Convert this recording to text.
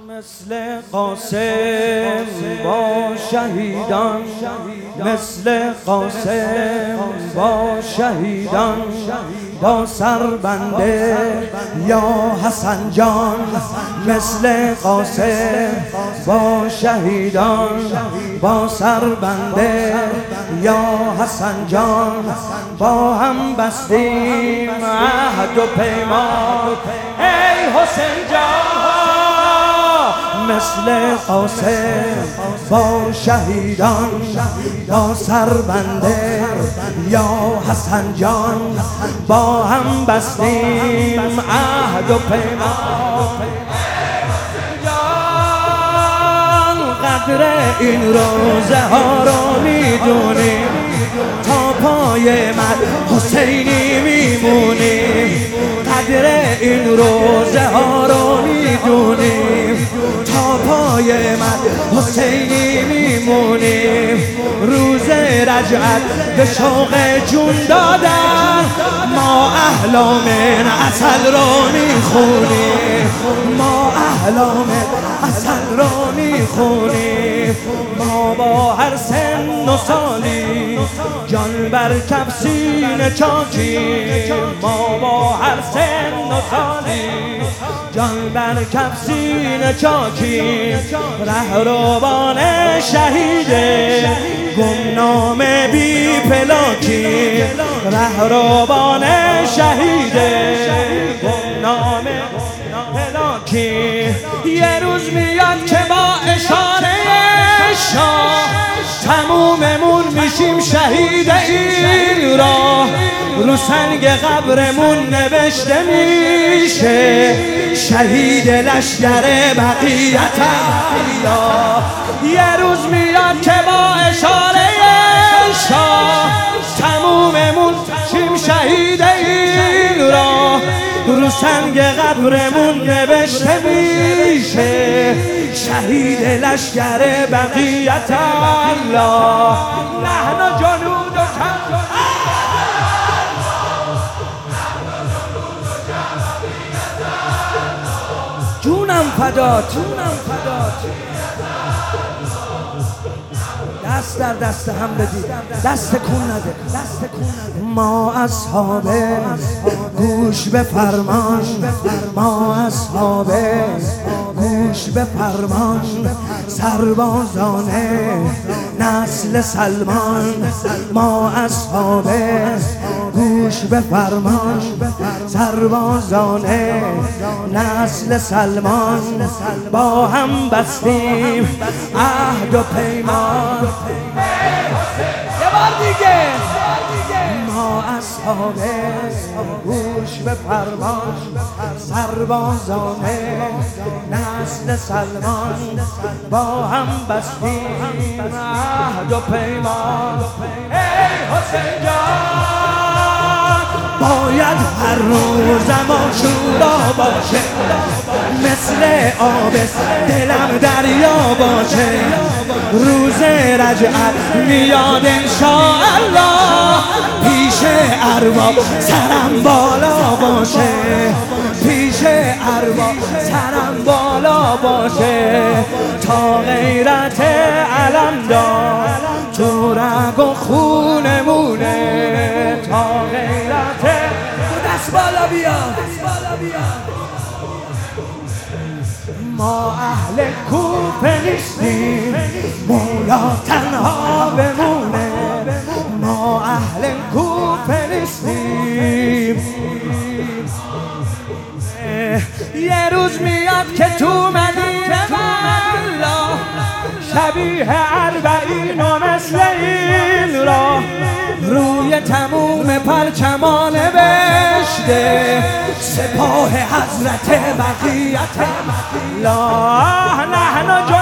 مثل قاسم با شهیدان، مثل قاسم با شهیدان، با سربنده یا حسن جان، مثل قاسم با شهیدان، با سربنده یا حسن جان، با هم بستیم عهد و پیمان. ای حسین جان، مثل قاسم با شهیدان، با سربنده یا حسن جان، با هم بستیم عهد و پیمان. قدر این روزه ها رو میدونیم، تا پای من حسینی میمونیم. قدر این روزه ها رو میدونیم، تا پای من حسینی میمونیم. روز رجعت به شوق جون دادن، ما احلام عسل رو میخونیم، ما احلام عسل رو میخونیم. ما با هر سن و سالی جان بر کف سینه چاکیم، ما با هر سن و سالی جان بر کف سینه چاکیم. رهروان شهید گمنام بی پلاکیم، رهروان شهید گمنام پلاکیم. یه روز میاد که با اشاره شاه تموممون میشیم شهید این راه. رو سنگ قبرمون نوشته میشه شهید لشکر بقیت الله. یه روز میاد که با اشاره شاه تموممون میشیم شهید این راه. رو سنگ قبرمون نوشته میشه شهید لشکر بقیت الله. نحن جنود و جونم فدات، جونم فدات. دست در دست هم بدید، دست کن نده، دست کن نده. ما اصحاب گوش به فرمان، ما اصحاب گوش به فرمان، سربازان نسل سلمان. ما اصحاب گوش به فرمان، سربازان نسل سلمان، با هم بستیم عهد و پیمان. یه بار دیگه. ما اصحاب گوش به فرمان، سربازان نسل سلمان، با هم بستیم عهد و پیمان. ای حسین جان، باید هر روز ما شورا باشه، مثل آب دلم دریا باشه. روز رجعت میاد انشاءالله، پیش ارواح سرم بالا باشه، پیش ارواح سرم بالا باشه. تا غیرت علمدار تو رگ و خونمونه، تا غیرت دست بالا بیا. ما اهل کوفه نیستیم، مولا تنها بمونه. ما اهل کوفه نیستیم. یه روز میاد که تو مدینه والا شبیه اربعین و مثل این راه، روی تموم پرچمان بشته سپاه حضرت بقیت الله. نحن